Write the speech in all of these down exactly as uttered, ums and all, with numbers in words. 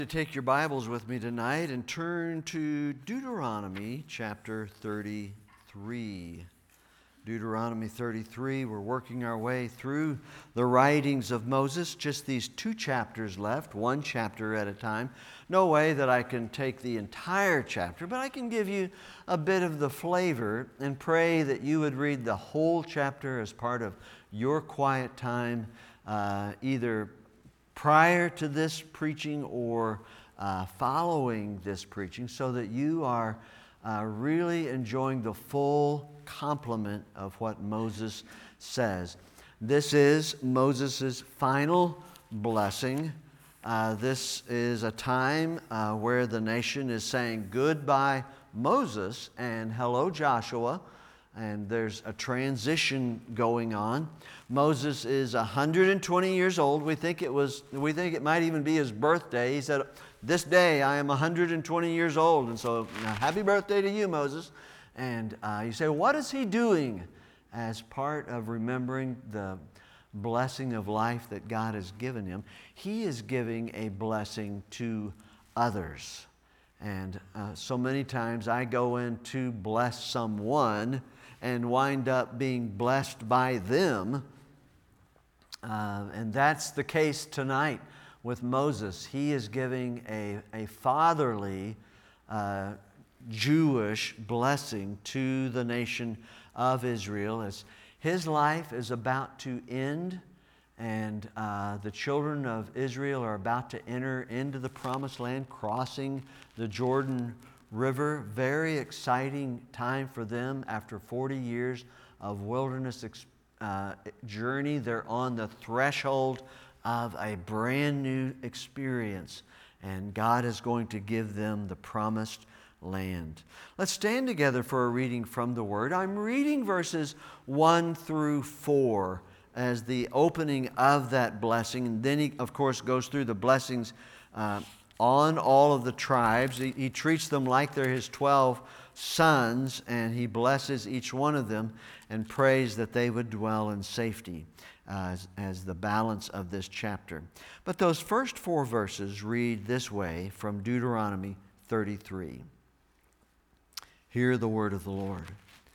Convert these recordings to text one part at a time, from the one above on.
To take your Bibles with me tonight and turn to Deuteronomy chapter thirty-three. Deuteronomy thirty-three, we're working our way through the writings of Moses, just these two chapters left, one chapter at a time. No way that I can take the entire chapter, but I can give you a bit of the flavor and pray that you would read the whole chapter as part of your quiet time, uh, either prior to this preaching or uh, following this preaching, so that you are uh, really enjoying the full complement of what Moses says. This is Moses' final blessing. Uh, this is a time uh, where the nation is saying goodbye Moses and hello Joshua. And there's a transition going on. Moses is one hundred twenty years old. We think it was. We think it might even be his birthday. He said, "This day I am one hundred twenty years old." And so, happy birthday to you, Moses. And uh, you say, what is he doing as part of remembering the blessing of life that God has given him? He is giving a blessing to others. And uh, so many times I go in to bless someone and wind up being blessed by them. Uh, and that's the case tonight with Moses. He is giving a, a fatherly uh, Jewish blessing to the nation of Israel as his life is about to end, and uh, the children of Israel are about to enter into the promised land, crossing the Jordan River. Very exciting time for them after forty years of wilderness uh, journey. They're on the threshold of a brand new experience, and God is going to give them the promised land. Let's stand together for a reading from the Word. I'm reading verses one through four as the opening of that blessing, and then he, of course, goes through the blessings uh, on all of the tribes. He, he treats them like they're his twelve sons, and he blesses each one of them and prays that they would dwell in safety uh, as, as the balance of this chapter. But those first four verses read this way from Deuteronomy thirty-three. Hear the word of the Lord.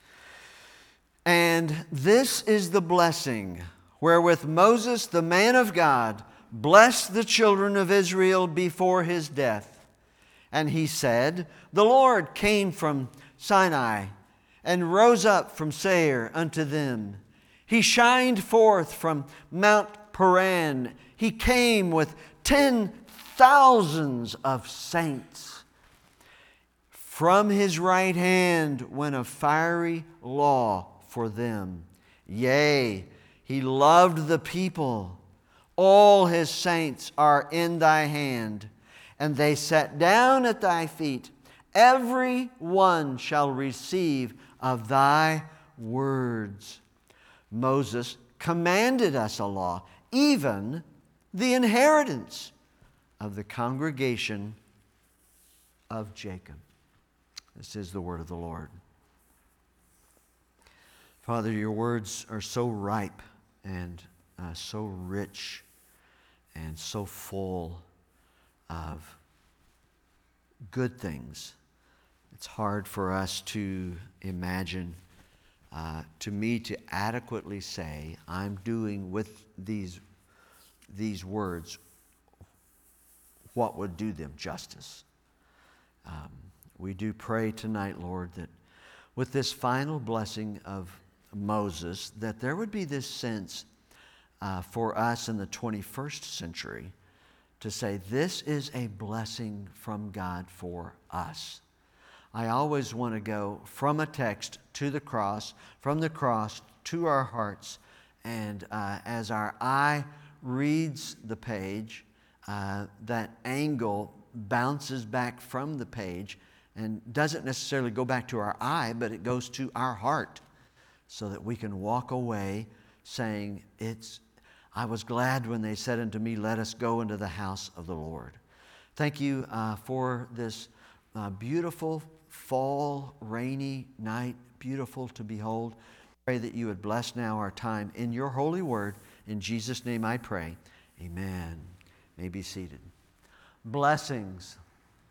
And this is the blessing wherewith Moses, the man of God, blessed the children of Israel before his death. And he said, The Lord came from Sinai and rose up from Seir unto them. He shined forth from Mount Paran. He came with ten thousands of saints. From his right hand went a fiery law for them. Yea, he loved the people. All his saints are in thy hand, and they sat down at thy feet. Every one shall receive of thy words. Moses commanded us a law, even the inheritance of the congregation of Jacob. This is the word of the Lord. Father, your words are so ripe and uh, so rich and so full of good things. It's hard for us to imagine, uh, to me to adequately say, I'm doing with these, these words what would do them justice. Um, We do pray tonight, Lord, that with this final blessing of Moses, that there would be this sense uh, for us in the twenty-first century to say, this is a blessing from God for us. I always want to go from a text to the cross, from the cross to our hearts, and uh, as our eye reads the page, uh, that angle bounces back from the page and doesn't necessarily go back to our eye, but it goes to our heart so that we can walk away saying, "It's. I was glad when they said unto me, let us go into the house of the Lord." Thank you uh, for this uh, beautiful fall, rainy night, beautiful to behold. Pray that you would bless now our time in your holy word. In Jesus' name I pray. Amen. You may be seated. blessings.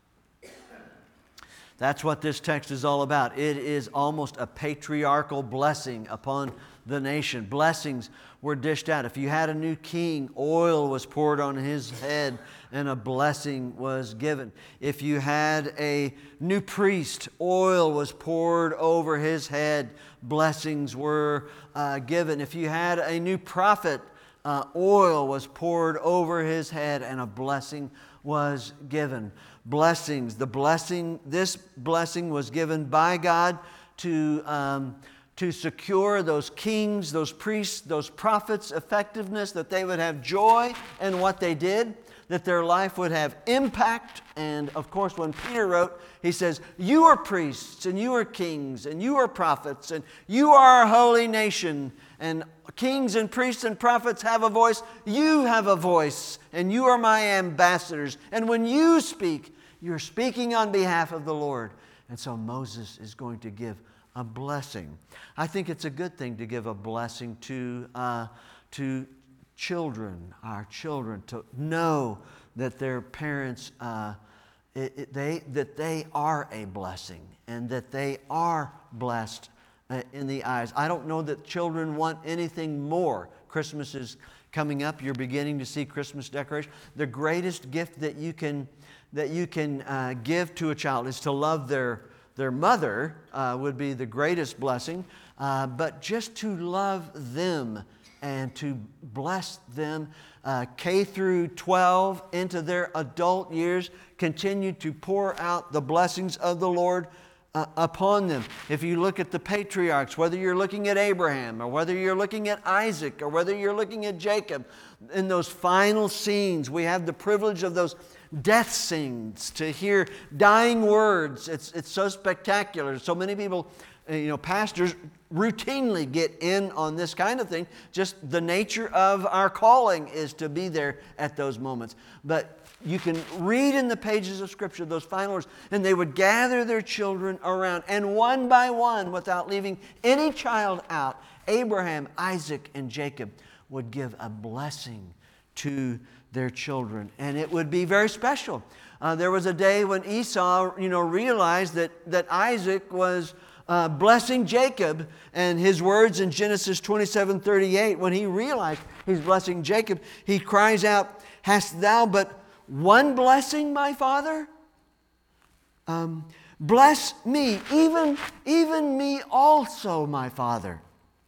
That's what this text is all about. It is almost a patriarchal blessing upon the nation. Blessings were dished out. If you had a new king, oil was poured on his head and a blessing was given. If you had a new priest, oil was poured over his head. Blessings were uh, given. If you had a new prophet, uh, oil was poured over his head and a blessing was given. Blessings. The blessing, this blessing was given by God to, um, to secure those kings, those priests, those prophets' effectiveness, that they would have joy in what they did, that their life would have impact. And of course, when Peter wrote, he says, you are priests, and you are kings, and you are prophets, and you are a holy nation. And kings and priests and prophets have a voice. You have a voice, and you are my ambassadors. And when you speak, you're speaking on behalf of the Lord. And so Moses is going to give a blessing. I think it's a good thing to give a blessing to, uh, to children, our children, to know that their parents, uh, it, it, they, that they are a blessing and that they are blessed uh, in the eyes. I don't know that children want anything more. Christmas is coming up. You're beginning to see Christmas decorations. The greatest gift that you can that you can uh, give to a child is to love their, their mother uh, would be the greatest blessing. Uh, but just to love them and to bless them uh, K through twelve into their adult years, continue to pour out the blessings of the Lord uh, upon them. If you look at the patriarchs, whether you're looking at Abraham or whether you're looking at Isaac or whether you're looking at Jacob, in those final scenes, we have the privilege of those death scenes, to hear dying words. It's, it's so spectacular. So many people, you know, pastors routinely get in on this kind of thing. Just the nature of our calling is to be there at those moments. But you can read in the pages of Scripture those final words, and they would gather their children around, and one by one, without leaving any child out, Abraham, Isaac, and Jacob would give a blessing to their children, and it would be very special. Uh, there was a day when Esau, you know, realized that that Isaac was uh, blessing Jacob, and his words in Genesis twenty-seven thirty-eight, when he realized he's blessing Jacob, he cries out, "Hast thou but one blessing, my father? Um, bless me, even even me also, my father."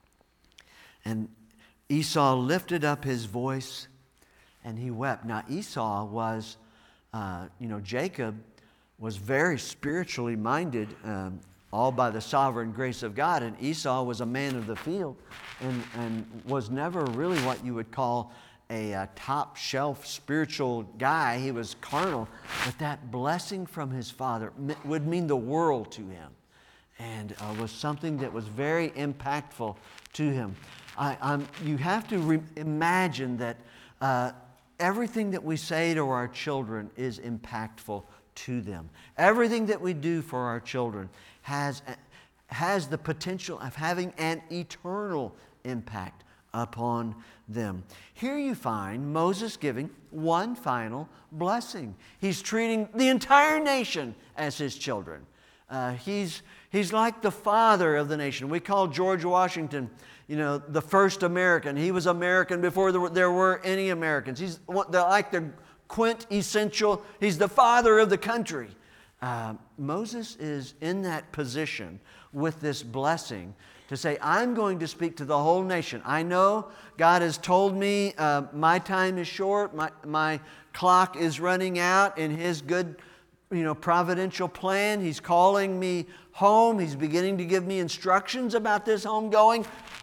And Esau lifted up his voice and he wept. Now Esau was, uh, you know, Jacob was very spiritually minded, um, all by the sovereign grace of God. And Esau was a man of the field and, and was never really what you would call a, a top shelf spiritual guy. He was carnal. But that blessing from his father would mean the world to him, and uh, was something that was very impactful to him. I, I'm, you have to re- imagine that uh, everything that we say to our children is impactful to them. Everything that we do for our children has, has the potential of having an eternal impact upon them. Here you find Moses giving one final blessing. He's treating the entire nation as his children. Uh, he's, he's like the father of the nation. We call George Washington, you know, the first American. He was American before there were, there were any Americans. He's like the quintessential, he's the father of the country. Uh, Moses is in that position with this blessing to say, I'm going to speak to the whole nation. I know God has told me uh, my time is short, my, my clock is running out in His good, you know, providential plan. He's calling me home. He's beginning to give me instructions about this homegoing.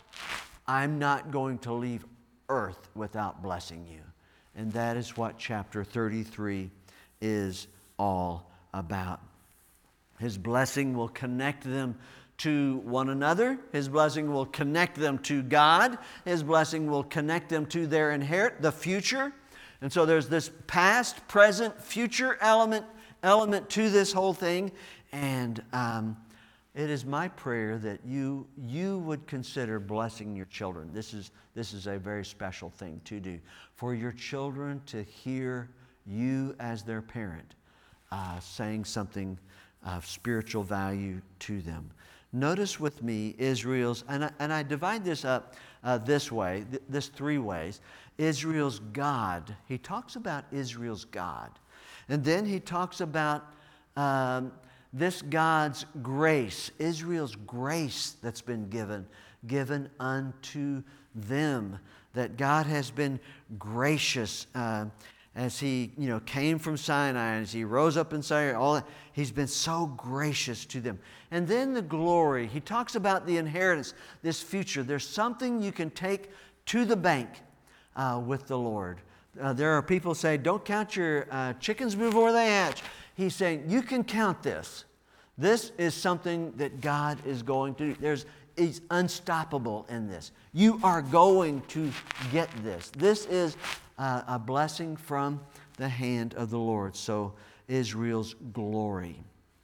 I'm not going to leave earth without blessing you. And that is what chapter thirty-three is all about. His blessing will connect them to one another. His blessing will connect them to God. His blessing will connect them to their inherit, the future. And so there's this past, present, future element element to this whole thing. And um, it is my prayer that you you would consider blessing your children. This is this is a very special thing to do. For your children to hear you as their parent, uh, saying something of spiritual value to them. Notice with me Israel's, and I, and I divide this up uh, this way, th- this three ways. Israel's God. He talks about Israel's God. And then he talks about um, this God's grace, Israel's grace that's been given, given unto them. That God has been gracious uh, as he, you know, came from Sinai, and as he rose up in Sinai, all that, he's been so gracious to them. And then the glory. He talks about the inheritance, this future. There's something you can take to the bank uh, with the Lord. Uh, there are people who say, don't count your uh, chickens before they hatch. He's saying, you can count this. This is something that God is going to do. There's, He's unstoppable in this. You are going to get this. This is uh, a blessing from the hand of the Lord. So Israel's glory.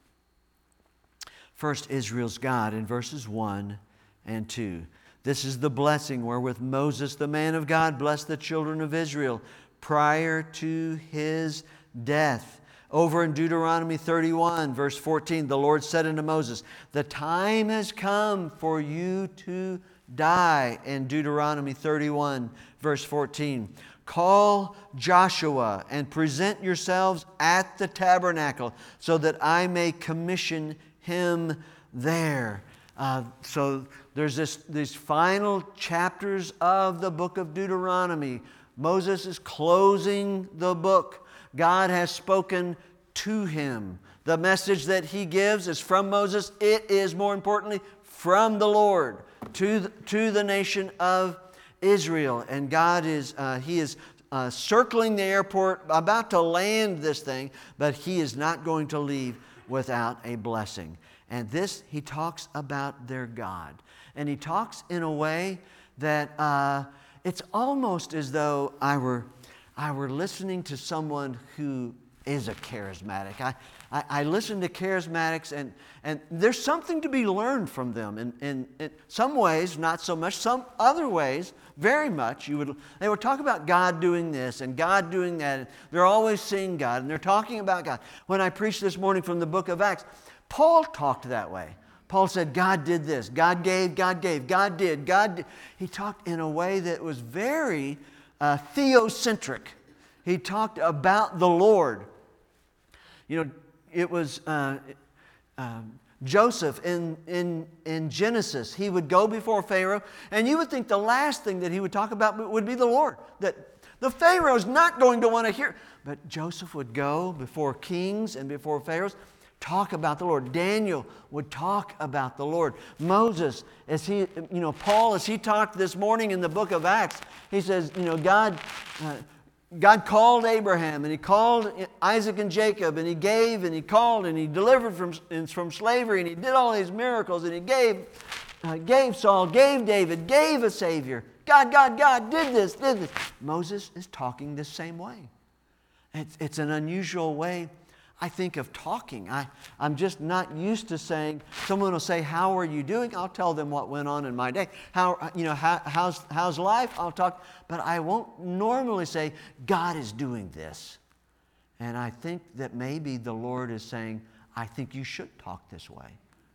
First, Israel's God in verses one and two. This is the blessing wherewith Moses, the man of God, blessed the children of Israel prior to his death. Over in Deuteronomy thirty-one, verse fourteen, the Lord said unto Moses, the time has come for you to die. In Deuteronomy thirty-one, verse fourteen, call Joshua and present yourselves at the tabernacle so that I may commission him there. Uh, so there's this, these final chapters of the book of Deuteronomy. Moses is closing the book. God has spoken to him. The message that he gives is from Moses. It is, more importantly, from the Lord to the, to the nation of Israel. And God is, uh, he is uh, circling the airport, about to land this thing, but he is not going to leave without a blessing. And this, he talks about their God. And he talks in a way that uh, it's almost as though I were I were listening to someone who is a charismatic. I, I, I listen to charismatics, and, and there's something to be learned from them. In, in, in some ways, not so much. Some other ways, very much. You would they would talk about God doing this and God doing that. And they're always seeing God, and they're talking about God. When I preached this morning from the book of Acts, Paul talked that way. Paul said, God did this. God gave, God gave, God did, God did. He talked in a way that was very Uh, theocentric. He talked about the Lord. You know, it was uh, uh, Joseph in, in, in Genesis. He would go before Pharaoh, and you would think the last thing that he would talk about would be the Lord. That the Pharaoh's not going to want to hear. But Joseph would go before kings and before Pharaohs, talk about the Lord. Daniel would talk about the Lord. Moses, as he, you know, Paul, as he talked this morning in the book of Acts, he says, you know, God, uh, God called Abraham, and he called Isaac and Jacob, and he gave, and he called, and he delivered from, from slavery, and he did all these miracles, and he gave, uh, gave Saul, gave David, gave a Savior. God, God, God did this, did this. Moses is talking the same way. It's, it's an unusual way, I think, of talking. I, I'm just not used to saying, someone will say, how are you doing? I'll tell them what went on in my day. How, you know, how, how's, how's life? I'll talk, but I won't normally say, God is doing this. And I think that maybe the Lord is saying, I think you should talk this way.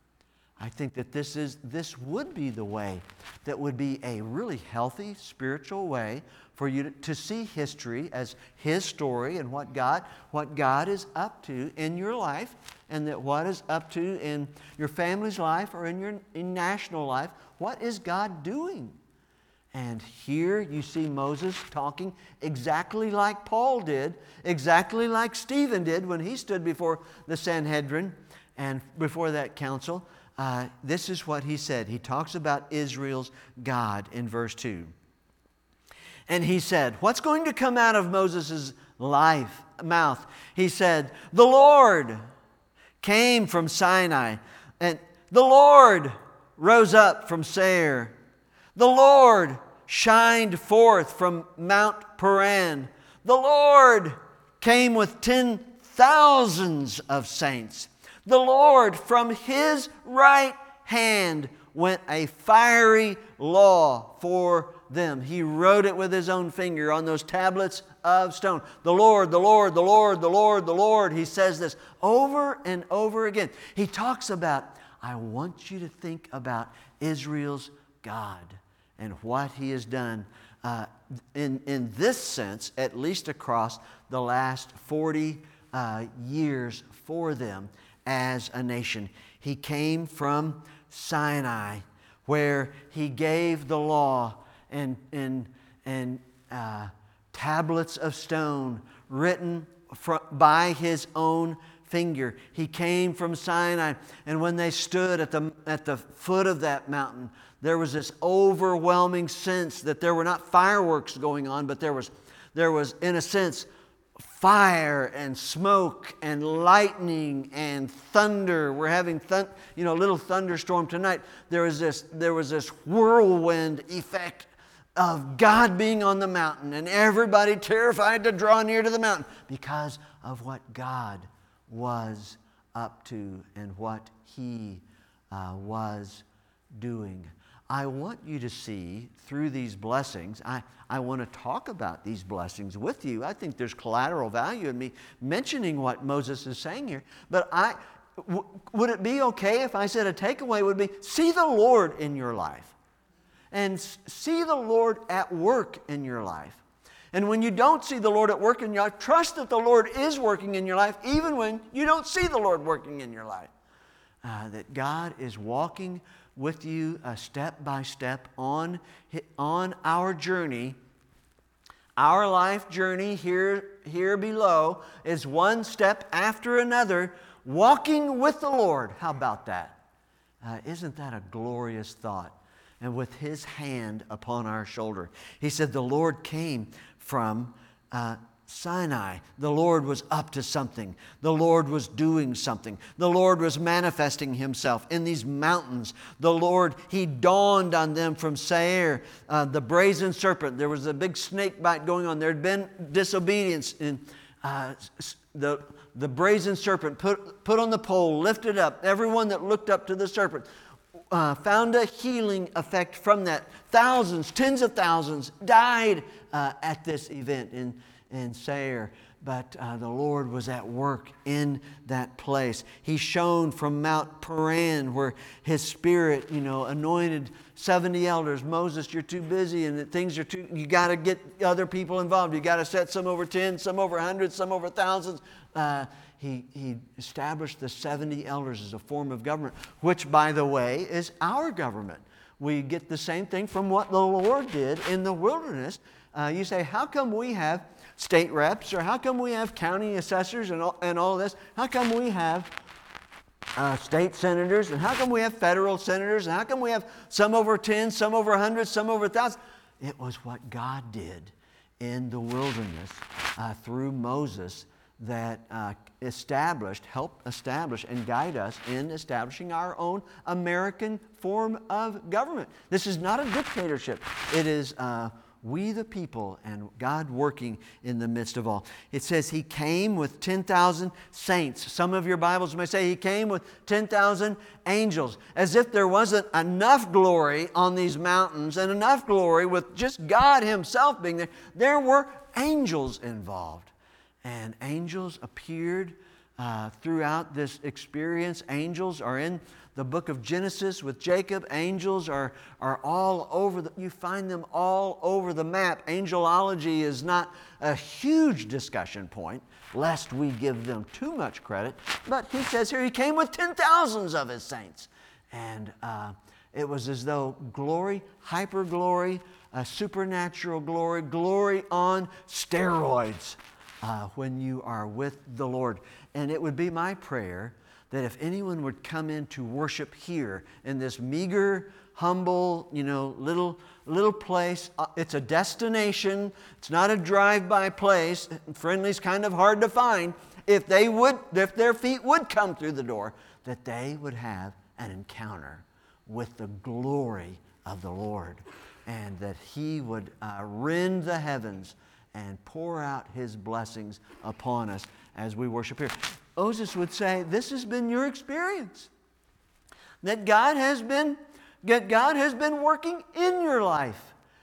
I think that this is this would be the way that would be a really healthy spiritual way for you to, to see history as His story and what God what God is up to in your life, and that what is up to in your family's life or in your in national life. What is God doing? And here you see Moses talking exactly like Paul did, exactly like Stephen did when he stood before the Sanhedrin and before that council. Uh, this is what he said. He talks about Israel's God in verse two. And he said, what's going to come out of Moses' life, mouth? He said, the Lord came from Sinai, and the Lord rose up from Seir. The Lord shined forth from Mount Paran. The Lord came with ten thousands of saints. The Lord, from His right hand went a fiery law for them. He wrote it with His own finger on those tablets of stone. The Lord, the Lord, the Lord, the Lord, the Lord. He says this over and over again. He talks about, I want you to think about Israel's God and what He has done uh, in, in this sense, at least across the last forty uh, years for them as a nation. He came from Sinai, where He gave the law and, and, and uh, tablets of stone written from, by His own finger. He came from Sinai, and when they stood at the, at the foot of that mountain, there was this overwhelming sense that there were not fireworks going on, but there was, there was, in a sense, fire and smoke and lightning and thunder. We're having thun- you know, a little thunderstorm tonight. There was this, there was this whirlwind effect of God being on the mountain and everybody terrified to draw near to the mountain because of what God was up to and what He uh, was doing. I want you to see through these blessings, I, I want to talk about these blessings with you. I think there's collateral value in me mentioning what Moses is saying here. But I, w- would it be okay if I said a takeaway would be, see the Lord in your life. And s- see the Lord at work in your life. And when you don't see the Lord at work in your life, trust that the Lord is working in your life even when you don't see the Lord working in your life. Uh, that God is walking with you uh, step by step on, on our journey. Our life journey here, here below is one step after another, walking with the Lord. How about that? Uh, isn't that a glorious thought? And with His hand upon our shoulder. He said the Lord came from uh, Sinai. The Lord was up to something. The Lord was doing something. The Lord was manifesting Himself in these mountains. The Lord, He dawned on them from Seir, uh, the brazen serpent. There was a big snake bite going on. There had been disobedience. In, uh, the, the brazen serpent put, put on the pole, lifted up. Everyone that looked up to the serpent uh, found a healing effect from that. Thousands, tens of thousands died uh, at this event in in Seir, but uh, the Lord was at work in that place. He shone from Mount Paran where His Spirit, you know, anointed seventy elders. Moses, you're too busy and things are too, you got to get other people involved. You got to set some over ten, some over hundreds, some over thousands. Uh, he, he established the seventy elders as a form of government, which, by the way, is our government. We get the same thing from what the Lord did in the wilderness. Uh, you say, how come we have state reps, or how come we have county assessors and all, and all this? How come we have uh, state senators, and how come we have federal senators, and how come we have some over ten, some over one hundred, some over one thousand? It was what God did in the wilderness uh, through Moses that uh, established, helped establish and guide us in establishing our own American form of government. This is not a dictatorship. It is uh, we the people and God working in the midst of all. It says He came with ten thousand saints. Some of your Bibles may say He came with ten thousand angels. As if there wasn't enough glory on these mountains and enough glory with just God Himself being there. There were angels involved. And angels appeared uh, throughout this experience. Angels are in the book of Genesis with Jacob. Angels are, are all over. The, you find them all over the map. Angelology is not a huge discussion point, lest we give them too much credit. But He says here He came with ten thousands of His saints. And uh, it was as though glory, hyper glory, uh, supernatural glory, glory on steroids. Uh, when you are with the Lord. And it would be my prayer that if anyone would come in to worship here in this meager, humble, you know, little little place, uh, it's a destination. It's not a drive-by place. Friendly's kind of hard to find. If they would, if their feet would come through the door, that they would have an encounter with the glory of the Lord, and that He would uh, rend the heavens and pour out His blessings upon us as we worship here. Moses would say, this has been your experience. That God has been, that God has been working in your life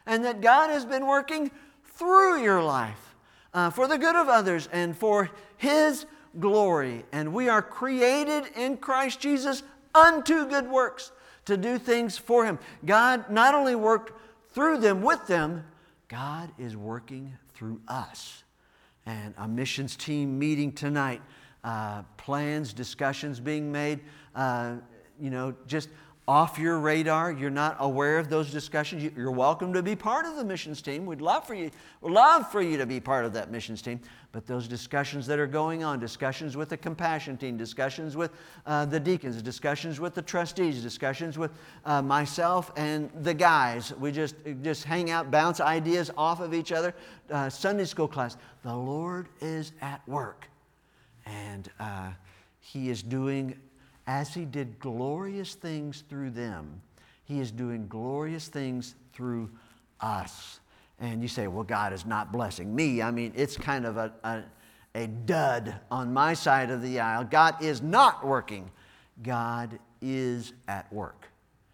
and that God has been working through your life uh, for the good of others and for His glory. And we are created in Christ Jesus unto good works, to do things for Him. God not only worked through them, with them, God is working through us. And a missions team meeting tonight, uh, plans, discussions being made, uh, you know, just off your radar. You're not aware of those discussions. You're welcome to be part of the missions team. We'd love for you, we'd love for you to be part of that missions team. But those discussions that are going on, discussions with the compassion team, discussions with uh, the deacons, discussions with the trustees, discussions with uh, myself and the guys. We just, just hang out, bounce ideas off of each other. Uh, Sunday school class. The Lord is at work. And uh, He is doing, as He did glorious things through them, He is doing glorious things through us. And you say, well, God is not blessing me. I mean, it's kind of a, a, a dud on my side of the aisle. God is not working. God is at work.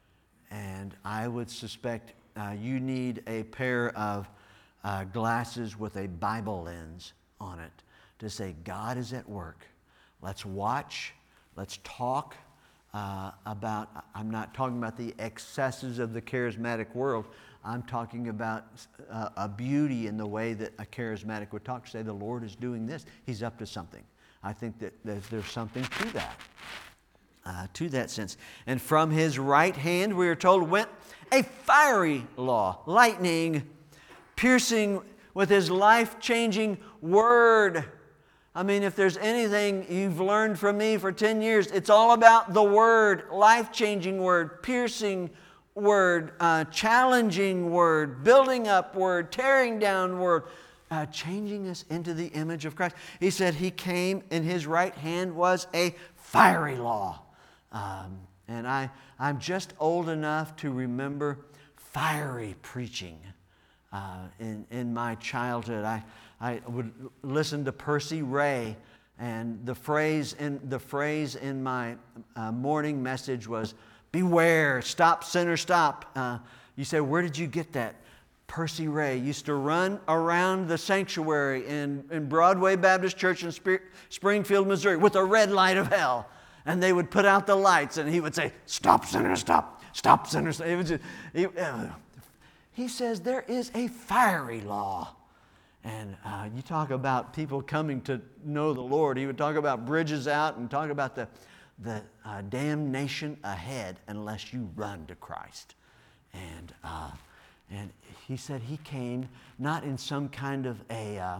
And I would suspect uh, you need a pair of uh, glasses with a Bible lens on it to say, God is at work. Let's watch. Let's talk uh, about, I'm not talking about the excesses of the charismatic world. I'm talking about uh, a beauty in the way that a charismatic would talk. Say, the Lord is doing this. He's up to something. I think that there's, there's something to that, uh, to that sense. And from His right hand, we are told, went a fiery law, lightning, piercing with His life-changing word. I mean, if there's anything you've learned from me for ten years, it's all about the Word, life-changing Word, piercing Word, uh, challenging Word, building up Word, tearing down Word, uh, changing us into the image of Christ. He said He came, in His right hand was a fiery law. Um, and I, I'm just old enough to remember fiery preaching uh, in, in my childhood. I I would listen to Percy Ray, and the phrase in, the phrase in my uh, morning message was, beware, stop, sinner, stop. Uh, you say, where did you get that? Percy Ray used to run around the sanctuary in, in Broadway Baptist Church in Sp- Springfield, Missouri, with a red light of hell. And they would put out the lights, and he would say, stop, sinner, stop, stop, sinner, stop. It was just, he, uh, he says there is a fiery law. And uh, you talk about people coming to know the Lord. He would talk about bridges out and talk about the, the uh, damnation ahead unless you run to Christ. And uh, and he said he came not in some kind of a uh,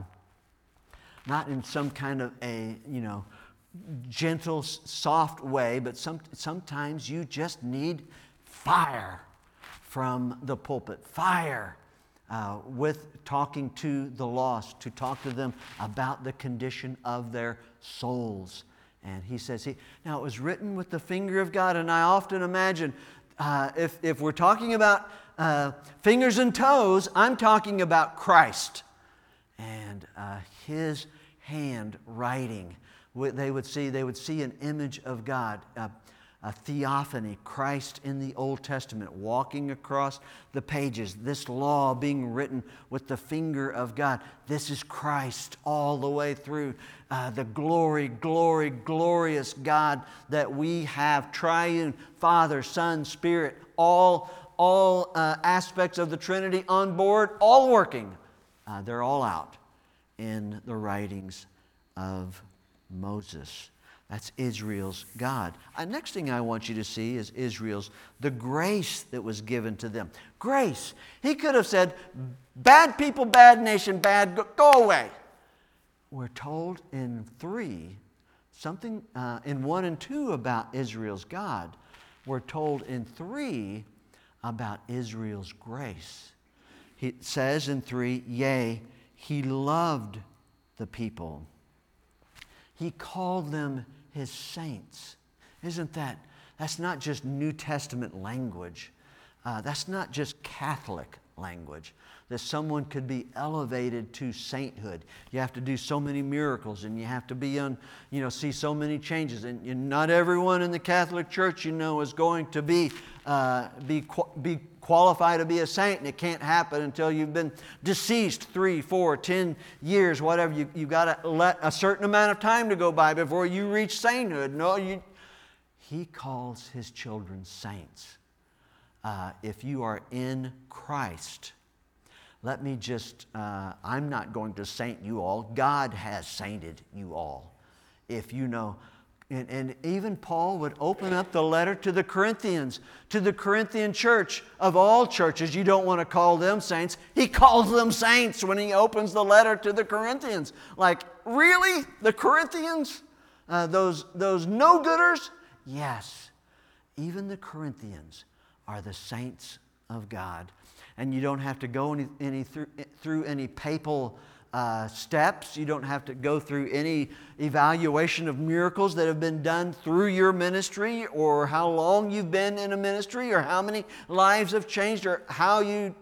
not in some kind of a you know gentle, soft way, but some sometimes you just need fire from the pulpit. Fire. Uh, with talking to the lost, to talk to them about the condition of their souls. And he says, he, now it was written with the finger of God, and I often imagine uh, if, if we're talking about uh, fingers and toes, I'm talking about Christ and uh, His hand writing. They would see, they would see an image of God, uh, a theophany, Christ in the Old Testament, walking across the pages, this law being written with the finger of God. This is Christ all the way through. Uh, the glory, glory, glorious God that we have, triune, Father, Son, Spirit, all, all uh, aspects of the Trinity on board, all working. Uh, they're all out in the writings of Moses. That's Israel's God. Uh, next thing I want you to see is Israel's, the grace that was given to them. Grace. He could have said, bad people, bad nation, bad, go, go away. We're told in three, something uh, in one and two about Israel's God. We're told in three about Israel's grace. He says in three, yea, He loved the people. He called them His saints. Isn't that, that's not just New Testament language. Uh, that's not just Catholic language. That someone could be elevated to sainthood. You have to do so many miracles, and you have to be on, you know, see so many changes. And, and not everyone in the Catholic Church, you know, is going to be uh, be be qualified to be a saint, and it can't happen until you've been deceased three, four, ten years, whatever. You you've got to let a certain amount of time to go by before you reach sainthood. No, you. He calls His children saints. Uh, if you are in Christ. Let me just, uh, I'm not going to saint you all. God has sainted you all. If you know, and, and even Paul would open up the letter to the Corinthians, to the Corinthian church. Of all churches, you don't want to call them saints. He calls them saints when he opens the letter to the Corinthians. Like, really? The Corinthians? Uh, those, those no-gooders? Yes. Even the Corinthians are the saints of God. And you don't have to go any, any through, through any papal uh, steps. You don't have to go through any evaluation of miracles that have been done through your ministry, or how long you've been in a ministry, or how many lives have changed, or how you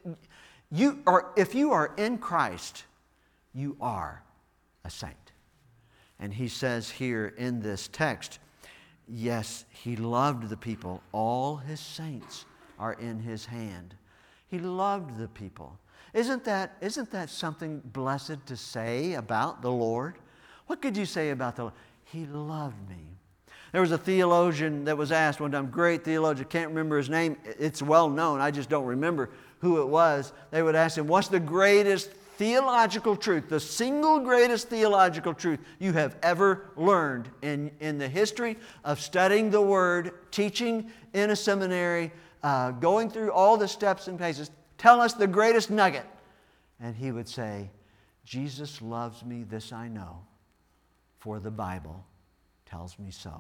you are. If you are in Christ, you are a saint. And he says here in this text, yes, He loved the people. All His saints are in His hand. He loved the people. Isn't that, isn't that something blessed to say about the Lord? What could you say about the Lord? He loved me. There was a theologian that was asked one time, great theologian, can't remember his name. It's well known. I just don't remember who it was. They would ask him, what's the greatest theological truth, the single greatest theological truth you have ever learned in, in the history of studying the Word, teaching in a seminary, Uh, going through all the steps and paces? Tell us the greatest nugget. And he would say, Jesus loves me, this I know, for the Bible tells me so.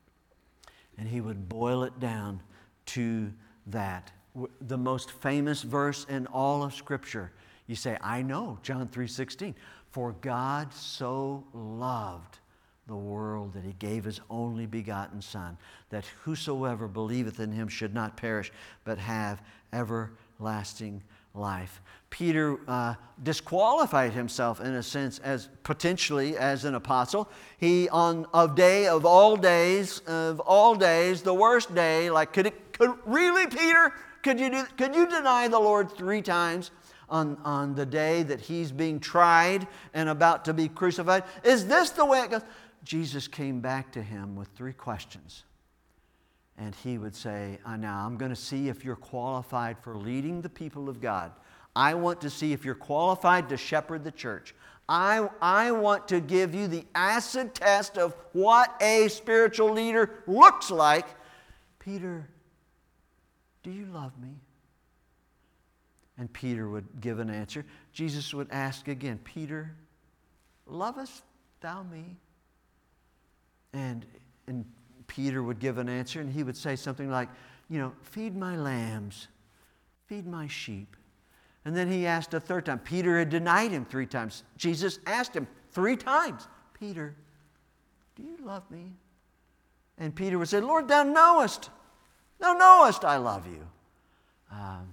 And he would boil it down to that. The most famous verse in all of Scripture. You say, I know, John three sixteen. For God so loved the world that He gave His only begotten Son, that whosoever believeth in Him should not perish, but have everlasting life. Peter uh, disqualified himself in a sense as potentially as an apostle. He, on a day of all days, of all days, the worst day, like could it could really, Peter? Could you do, could you deny the Lord three times on, on the day that He's being tried and about to be crucified? Is this the way it goes? Jesus came back to him with three questions. And he would say, oh, now I'm going to see if you're qualified for leading the people of God. I want to see if you're qualified to shepherd the church. I, I want to give you the acid test of what a spiritual leader looks like. Peter, do you love me? And Peter would give an answer. Jesus would ask again, Peter, lovest thou me? And, and Peter would give an answer, and he would say something like, you know, feed my lambs, feed my sheep. And then he asked a third time. Peter had denied him three times. Jesus asked him three times, Peter, do you love me? And Peter would say, Lord, thou knowest, thou knowest I love you. Um,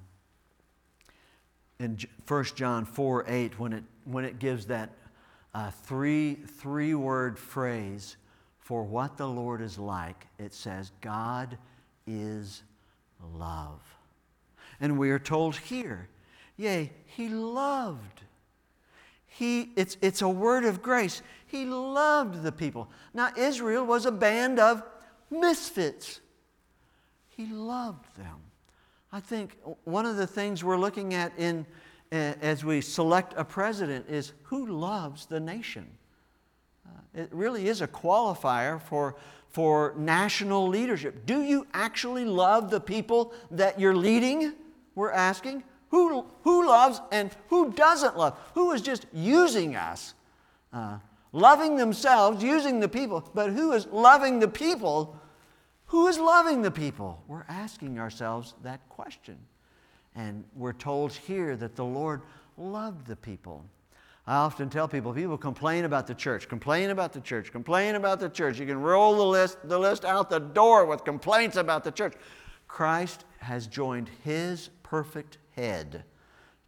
in First John four eight, when it, when it gives that uh, three, three-word phrase, for what the Lord is like, it says, God is love. And we are told here, yea, He loved. He, it's, it's a word of grace. He loved the people. Now, Israel was a band of misfits. He loved them. I think one of the things we're looking at in uh, as we select a president is who loves the nation. It really is a qualifier for, for national leadership. Do you actually love the people that you're leading? We're asking. Who, who loves and who doesn't love? Who is just using us? Uh, loving themselves, using the people. But who is loving the people? Who is loving the people? We're asking ourselves that question. And we're told here that the Lord loved the people. I often tell people, people complain about the church, complain about the church, complain about the church. You can roll the list, the list out the door with complaints about the church. Christ has joined His perfect head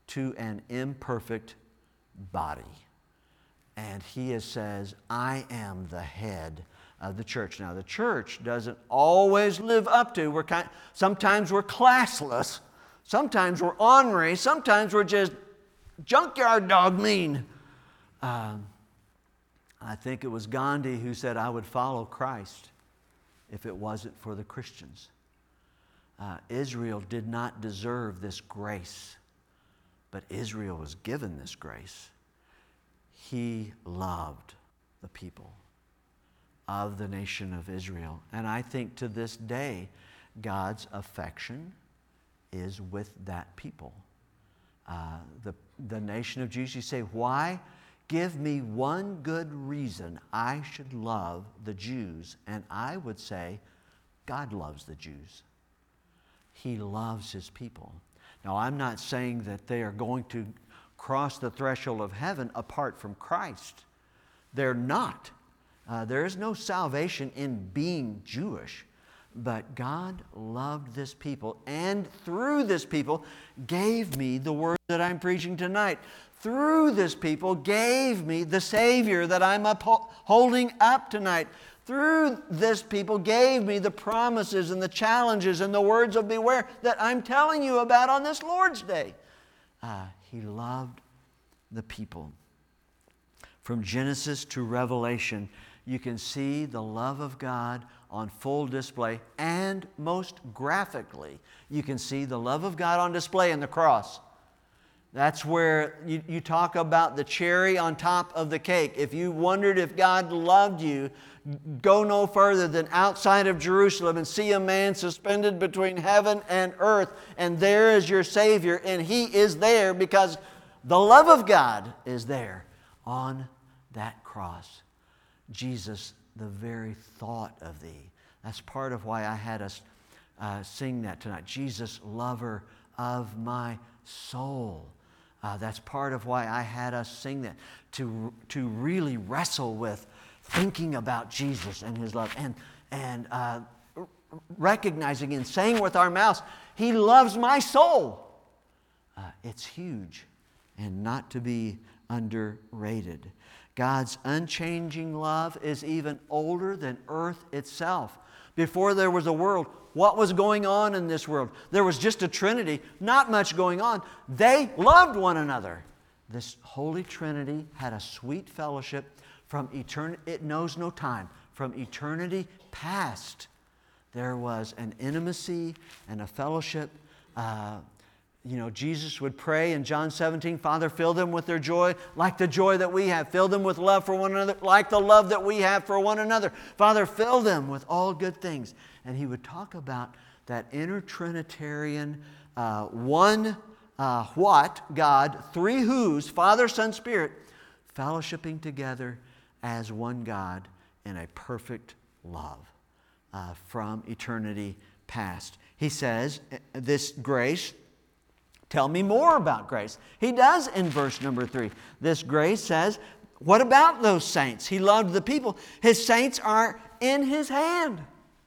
to an imperfect body. And he says, I am the head of the church. Now, the church doesn't always live up to, we're kind, sometimes we're classless, sometimes we're ornery, sometimes we're just junkyard dog mean. Um, I think it was Gandhi who said, I would follow Christ if it wasn't for the Christians. Uh, Israel did not deserve this grace, but Israel was given this grace. He loved the people of the nation of Israel. And I think to this day, God's affection is with that people. Uh, the, the nation of Jews, you say, why? Give me one good reason I should love the Jews. And I would say, God loves the Jews. He loves His people. Now, I'm not saying that they are going to cross the threshold of heaven apart from Christ. They're not. Uh, there is no salvation in being Jewish. But God loved this people, and through this people gave me the word that I'm preaching tonight. Through this people gave me the Savior that I'm holding up tonight. Through this people gave me the promises and the challenges and the words of beware that I'm telling you about on this Lord's Day. Uh, he loved the people. From Genesis to Revelation, you can see the love of God on full display, and most graphically, you can see the love of God on display in the cross. That's where you, you talk about the cherry on top of the cake. If you wondered if God loved you, go no further than outside of Jerusalem and see a man suspended between heaven and earth, and there is your Savior, and He is there because the love of God is there on that cross. Jesus, the very thought of Thee. That's part of why I had us uh, sing that tonight. Jesus, lover of my soul. Uh, that's part of why I had us sing that, to, to really wrestle with thinking about Jesus and His love, and, and uh, recognizing and saying with our mouths, He loves my soul. Uh, it's huge and not to be underrated. God's unchanging love is even older than earth itself. Before there was a world, what was going on in this world? There was just a Trinity, not much going on. They loved one another. This Holy Trinity had a sweet fellowship from eternity. It knows no time. From eternity past, there was an intimacy and a fellowship. Uh, you know, Jesus would pray in John seventeen, Father, fill them with their joy like the joy that we have. Fill them with love for one another like the love that we have for one another. Father, fill them with all good things. And He would talk about that inner Trinitarian, uh, one uh, what, God, three who's, Father, Son, Spirit, fellowshipping together as one God in a perfect love uh, from eternity past. He says, this grace, tell me more about grace. He does in verse number three. This grace says, what about those saints? He loved the people. His saints are in His hand.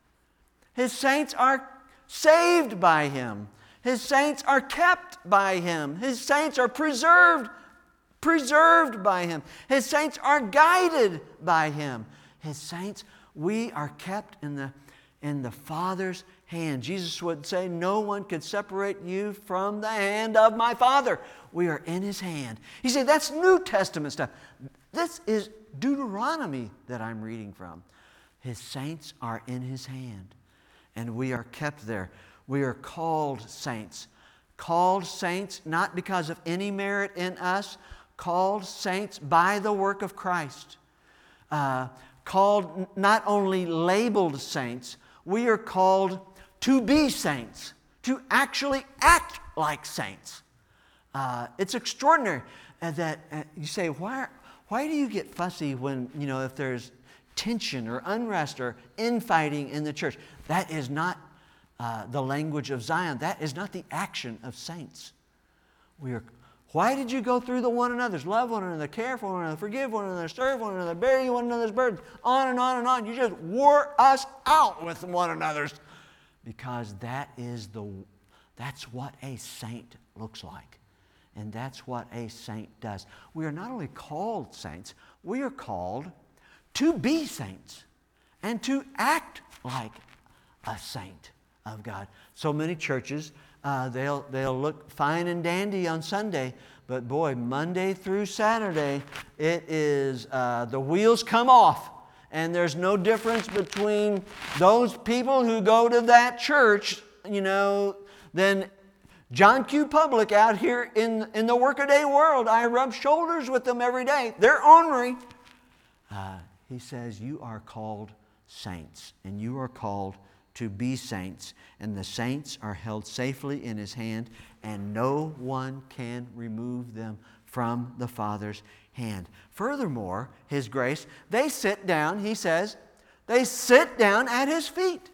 His saints are saved by Him. His saints are kept by Him. His saints are preserved, preserved by Him. His saints are guided by Him. His saints, we are kept in the, in the Father's hand. Jesus would say, no one could separate you from the hand of my Father. We are in His hand. He said, that's New Testament stuff. This is Deuteronomy that I'm reading from. His saints are in His hand, and we are kept there. We are called saints. Called saints not because of any merit in us, called saints by the work of Christ. Uh, called not only labeled saints, we are called to be saints, to actually act like saints. Uh, it's extraordinary uh, that uh, you say, why, why do you get fussy when, you know, if there's tension or unrest or infighting in the church? That is not uh, the language of Zion. That is not the action of saints. We are. Why did you go through the one another's? Love one another, care for one another, forgive one another, serve one another, bear one another's burdens, on and on and on. You just wore us out with one another's. Because that is the, that's what a saint looks like. And that's what a saint does. We are not only called saints, we are called to be saints and to act like a saint of God. So many churches, uh, they'll, they'll look fine and dandy on Sunday, but boy, Monday through Saturday, it is, uh, the wheels come off. And there's no difference between those people who go to that church, you know, than John Q. Public out here in, in the workaday world. I rub shoulders with them every day. They're ornery. Uh, he says, you are called saints, and you are called to be saints. And the saints are held safely in His hand, and no one can remove them from the Father's hand. Furthermore, His grace, they sit down, he says, they sit down at His feet.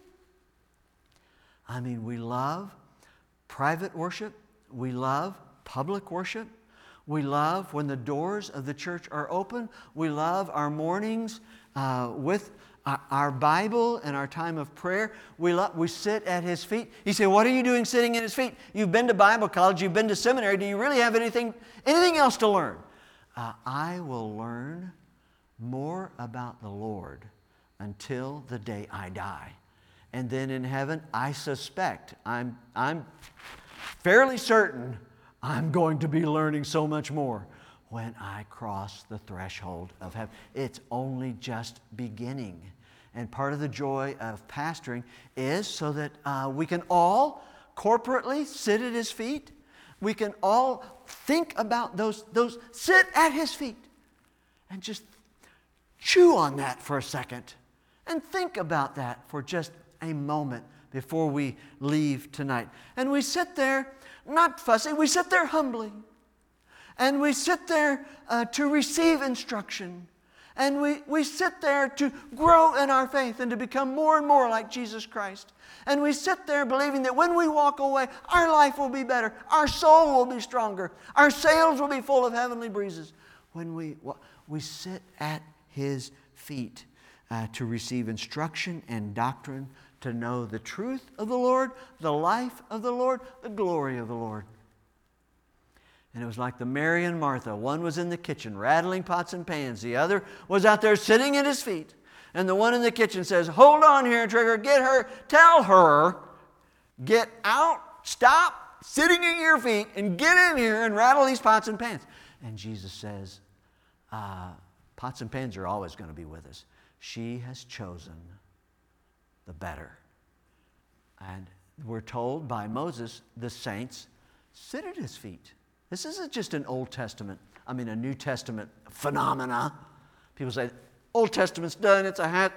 I mean, we love private worship. We love public worship. We love when the doors of the church are open. We love our mornings uh, with our Bible and our time of prayer. We, love, we sit at His feet. You say, what are you doing sitting at His feet? You've been to Bible college. You've been to seminary. Do you really have anything, anything else to learn? Uh, I will learn more about the Lord until the day I die. And then in heaven, I suspect, I'm, I'm fairly certain I'm going to be learning so much more when I cross the threshold of heaven. It's only just beginning. And part of the joy of pastoring is so that uh, we can all corporately sit at His feet. We can all think about those, those, sit at His feet and just chew on that for a second and think about that for just a moment before we leave tonight. And we sit there, not fussy, we sit there humbly. And we sit there uh, to receive instruction. And we, we sit there to grow in our faith and to become more and more like Jesus Christ. And we sit there believing that when we walk away, our life will be better. Our soul will be stronger. Our sails will be full of heavenly breezes. When we, we sit at His feet uh, to receive instruction and doctrine, to know the truth of the Lord, the life of the Lord, the glory of the Lord. And it was like the Mary and Martha. One was in the kitchen rattling pots and pans. The other was out there sitting at His feet. And the one in the kitchen says, hold on here, Trigger, get her, tell her, get out, stop sitting at your feet and get in here and rattle these pots and pans. And Jesus says, uh, pots and pans are always going to be with us. She has chosen the better. And we're told by Moses, the saints sit at His feet. This isn't just an Old Testament, I mean a New Testament phenomena. People say, Old Testament's done, it's a hat.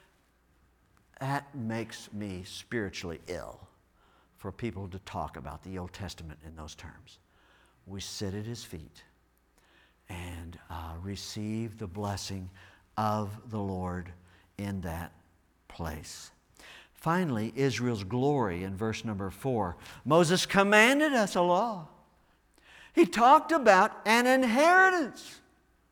That makes me spiritually ill for people to talk about the Old Testament in those terms. We sit at His feet and uh, receive the blessing of the Lord in that place. Finally, Israel's glory in verse number four. Moses commanded us a law. He talked about an inheritance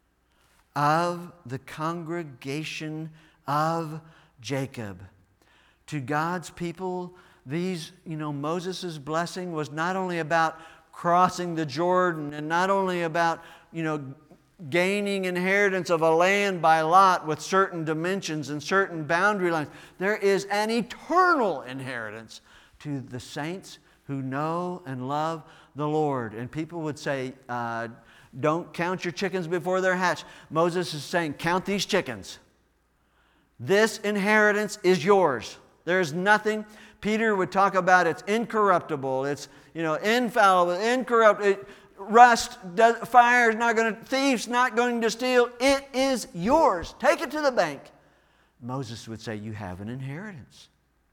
of the congregation of Jacob. To God's people, these, you know, Moses' blessing was not only about crossing the Jordan and not only about, you know, gaining inheritance of a land by lot with certain dimensions and certain boundary lines. There is an eternal inheritance to the saints who know and love the Lord. And people would say, uh, don't count your chickens before they're hatched. Moses is saying, count these chickens. This inheritance is yours. There's nothing. Peter would talk about it's incorruptible. It's, you know, infallible, incorrupt. It, rust, does, fire is not going to, thieves not going to steal. It is yours. Take it to the bank. Moses would say, you have an inheritance.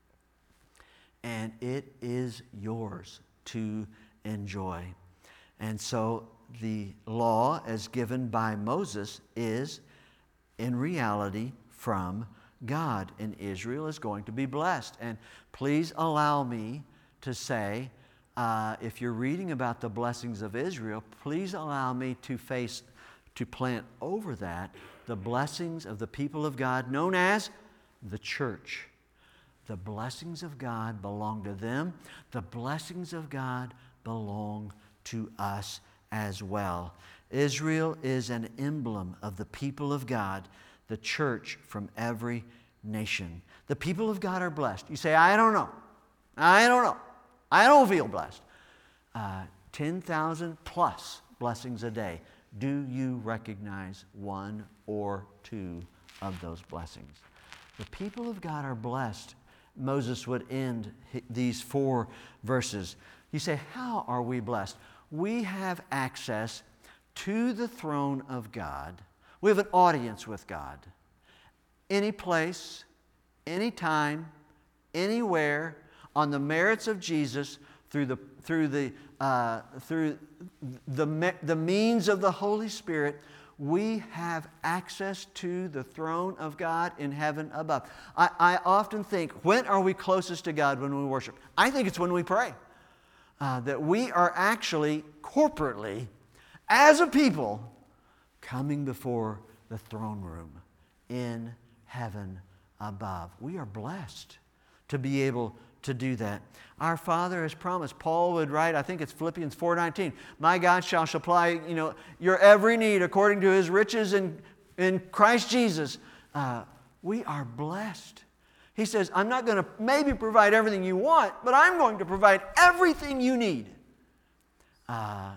And it is yours to enjoy. And so the law as given by Moses is in reality from God, and Israel is going to be blessed. And please allow me to say, uh, if you're reading about the blessings of Israel, please allow me to face, to plant over that the blessings of the people of God known as the church. The blessings of God belong to them. The blessings of God belong to us as well. Israel is an emblem of the people of God, the church from every nation. The people of God are blessed. You say, I don't know. I don't know. I don't feel blessed. Uh, ten thousand plus blessings a day. Do you recognize one or two of those blessings? The people of God are blessed. Moses would end these four verses. You say, how are we blessed? We have access to the throne of God. We have an audience with God. Any place, any time, anywhere, on the merits of Jesus, through the through the uh, through the me- the means of the Holy Spirit, we have access to the throne of God in heaven above. I, I often think, when are we closest to God when we worship? I think it's when we pray. Uh, that we are actually corporately, as a people, coming before the throne room in heaven above. We are blessed to be able to do that. Our Father has promised. Paul would write, I think it's Philippians four nineteen, my God shall supply, you know, your every need according to His riches in, in Christ Jesus. Uh, we are blessed. He says, I'm not going to maybe provide everything you want, but I'm going to provide everything you need. Uh,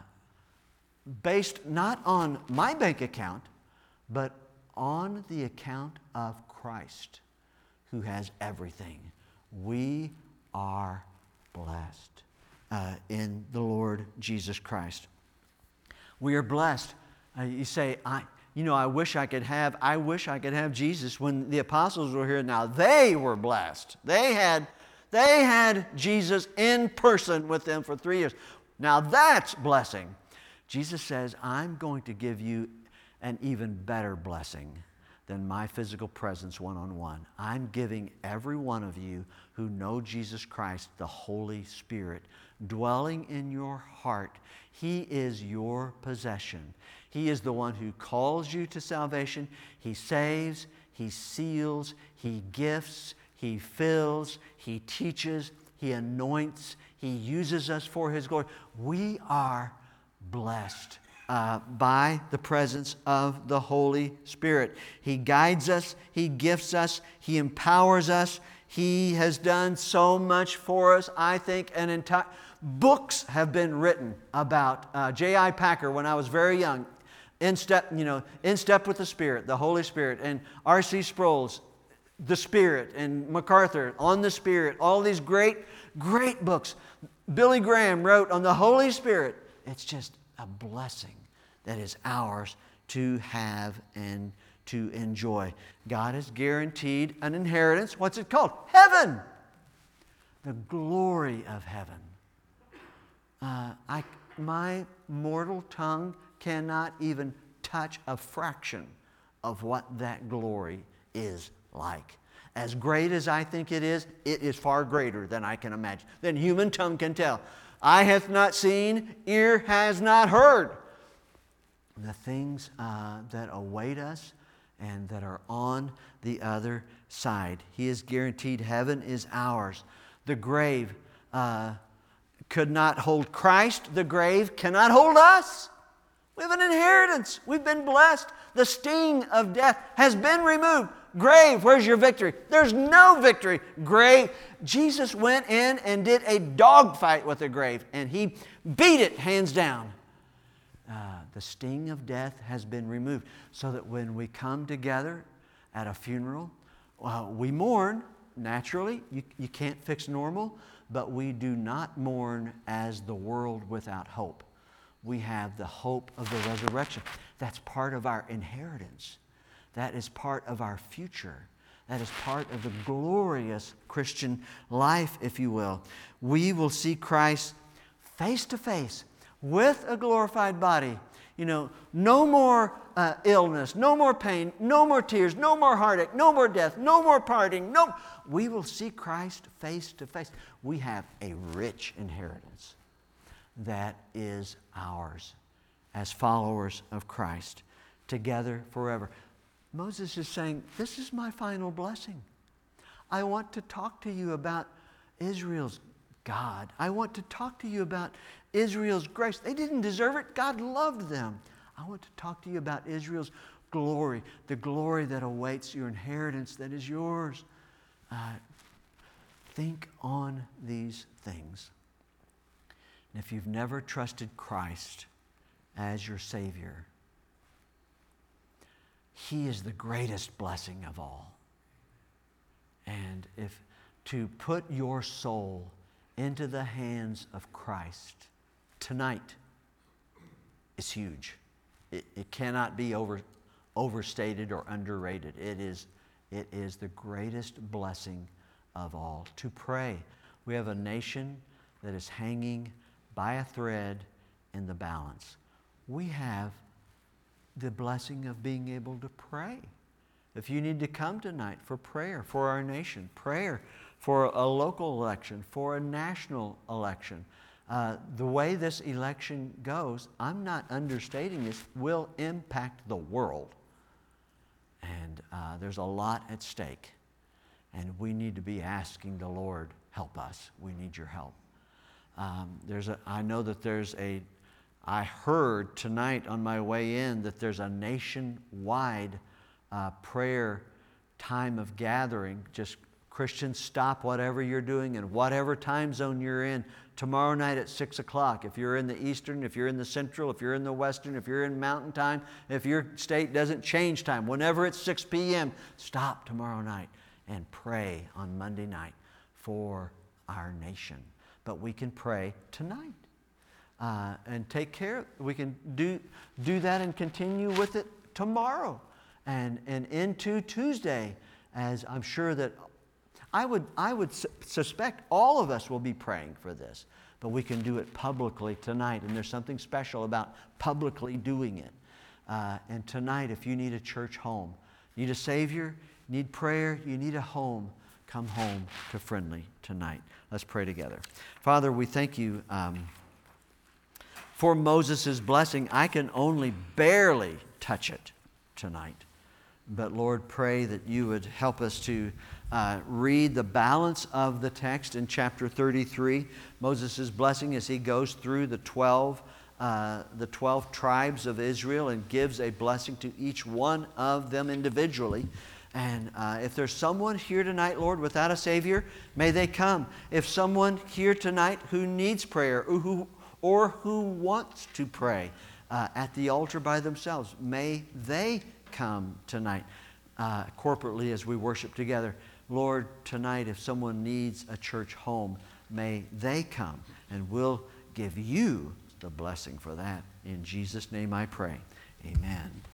based not on my bank account, but on the account of Christ, who has everything. We are blessed uh, in the Lord Jesus Christ. We are blessed. Uh, you say, I, you know, I wish I could have, I wish I could have Jesus when the apostles were here. Now, they were blessed. They had, they had Jesus in person with them for three years. Now, that's blessing. Jesus says, I'm going to give you an even better blessing than my physical presence one-on-one. I'm giving every one of you who know Jesus Christ the Holy Spirit dwelling in your heart. He is your possession. He is the one who calls you to salvation. He saves, He seals, He gifts, He fills, He teaches, He anoints, He uses us for His glory. We are blessed uh, by the presence of the Holy Spirit. He guides us, He gifts us, He empowers us. He has done so much for us. I think an entire books have been written about uh, J I Packer when I was very young. In step, you know, in step with the Spirit, the Holy Spirit, and R C Sproul's The Spirit, and MacArthur on the Spirit. All these great, great books. Billy Graham wrote on the Holy Spirit. It's just a blessing that is ours to have and to enjoy. God has guaranteed an inheritance. What's it called? Heaven. The glory of heaven. Uh, I, my mortal tongue cannot even touch a fraction of what that glory is like. As great as I think it is, it is far greater than I can imagine, than human tongue can tell. Eye hath not seen, ear has not heard the things uh, that await us and that are on the other side. He has guaranteed heaven is ours. The grave uh, could not hold Christ. The grave cannot hold us. We have an inheritance. We've been blessed. The sting of death has been removed. Grave, where's your victory? There's no victory. Grave. Jesus went in and did a dogfight with the grave, and He beat it hands down. Uh, the sting of death has been removed, so that when we come together at a funeral, uh, we mourn. Naturally, you, you can't fix normal, but we do not mourn as the world without hope. We have the hope of the resurrection. That's part of our inheritance. That is part of our future. That is part of the glorious Christian life, if you will. We will see Christ face to face with a glorified body. You know, no more uh, illness, no more pain, no more tears, no more heartache, no more death, no more parting. No, we will see Christ face to face. We have a rich inheritance that is ours as followers of Christ, together forever. Moses is saying, this is my final blessing. I want to talk to you about Israel's God. I want to talk to you about Israel's grace. They didn't deserve it. God loved them. I want to talk to you about Israel's glory, the glory that awaits your inheritance that is yours. Uh, think on these things. And if you've never trusted Christ as your Savior, He is the greatest blessing of all. And if to put your soul into the hands of Christ tonight is huge. It, it cannot be over, overstated or underrated. It is, it is the greatest blessing of all. To pray. We have a nation that is hanging by a thread in the balance. We have the blessing of being able to pray. If you need to come tonight for prayer for our nation, prayer for a local election, for a national election, uh, the way this election goes, I'm not understating this, will impact the world. And uh, there's a lot at stake. And we need to be asking the Lord, help us. We need your help. Um, there's a, I know that there's a, I heard tonight on my way in that there's a nationwide uh, prayer time of gathering. Just Christians, stop whatever you're doing and whatever time zone you're in tomorrow night at six o'clock. If you're in the Eastern, if you're in the Central, if you're in the Western, if you're in Mountain Time, if your state doesn't change time, whenever it's six p.m., stop tomorrow night and pray on Monday night for our nation. But we can pray tonight uh, and take care. We can do, do that and continue with it tomorrow and, and into Tuesday, as I'm sure that I would, I would su- suspect all of us will be praying for this. But we can do it publicly tonight, and there's something special about publicly doing it. Uh, and tonight, if you need a church home, need a Savior, need prayer, you need a home, come home to Friendly tonight. Let's pray together. Father, we thank you um, for Moses' blessing. I can only barely touch it tonight. But Lord, pray that you would help us to uh, read the balance of the text in chapter thirty-three. Moses' blessing as he goes through the twelve, uh, the twelve tribes of Israel and gives a blessing to each one of them individually. And uh, if there's someone here tonight, Lord, without a Savior, may they come. If someone here tonight who needs prayer or who, or who wants to pray uh, at the altar by themselves, may they come tonight uh, corporately as we worship together. Lord, tonight if someone needs a church home, may they come, and we'll give you the blessing for that. In Jesus' name I pray. Amen.